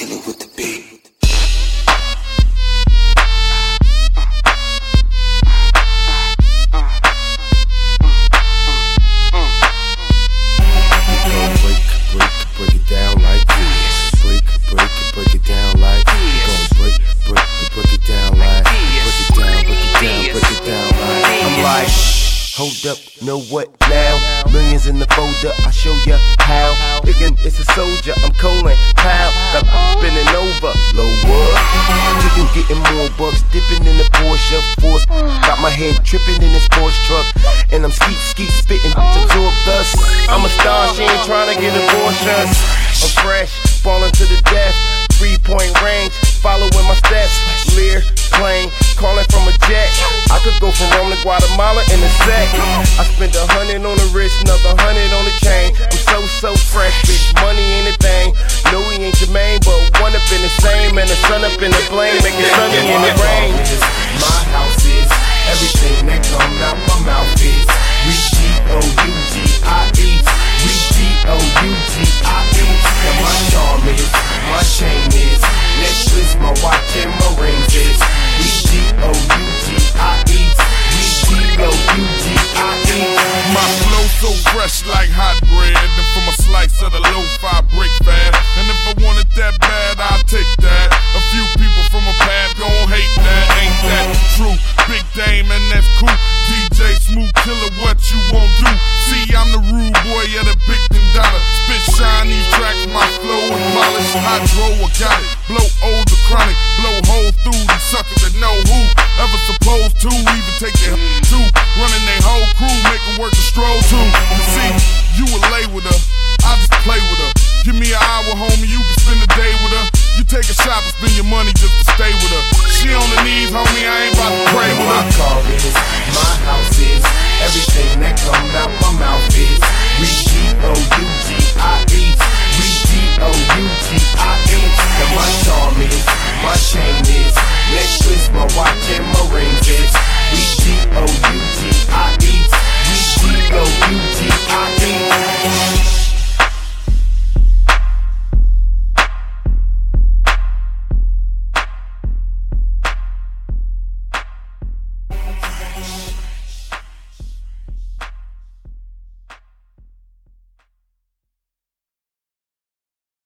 Killer with the beat. Break it down like this. Break it down like this. Break it down like break it down like. I'm like, hold up, know what now? Millions in the folder, I show ya how. Again, it's a soldier, I'm Colin Powell. Got spinning over, lower. Chicken getting more bucks, dipping in the Porsche Force. Got my head tripping in this Porsche truck, and I'm skeet spitting, absorb dust. I'm a star, she ain't trying to get abortions. I'm fresh, falling to the death. 3-point range, following my steps. Lear, plane, calling from a jet. I could go from Rome to Guatemala in a sec. I spent 100 on the wrist, another 100 on the chain. I'm so fresh, bitch, money ain't a thing. No, he ain't Jermaine, but one up in the same. And the sun up in the flame, make it sunny in the rain. My house is everything that comes out my mouth is. We G-O-U-G-I-E. We G-O-U-G-I-E. And my charm is, my chain is, necklace, my watch and my rings is. We G-O-U-G-I-E. We G-O-U-G-I-E. My flow so fresh like hot bread. And from a slice of the lo-fi break fast. And if I want it that bad, I'll take that. A few people from a pad gon' hate that. Ain't that true? Big Dame and that's cool. DJ Smooth Killer, what you won't do? See, I'm the rude boy of the big dollar. Spit shine these tracks, my flow and polish. Hydro, I got it. Blow old the chronic. Blow holes through these suckers that know who ever supposed to even take their too. Running their whole crew, make them work a stroll too. See, you will lay with her, I just play with her. Give me an hour, homie, you can spend a day with her. You take a shot and spend your money just to stay with her. She on the knees, homie, I ain't about to pray with her. My car is, my house is, everything that comes out my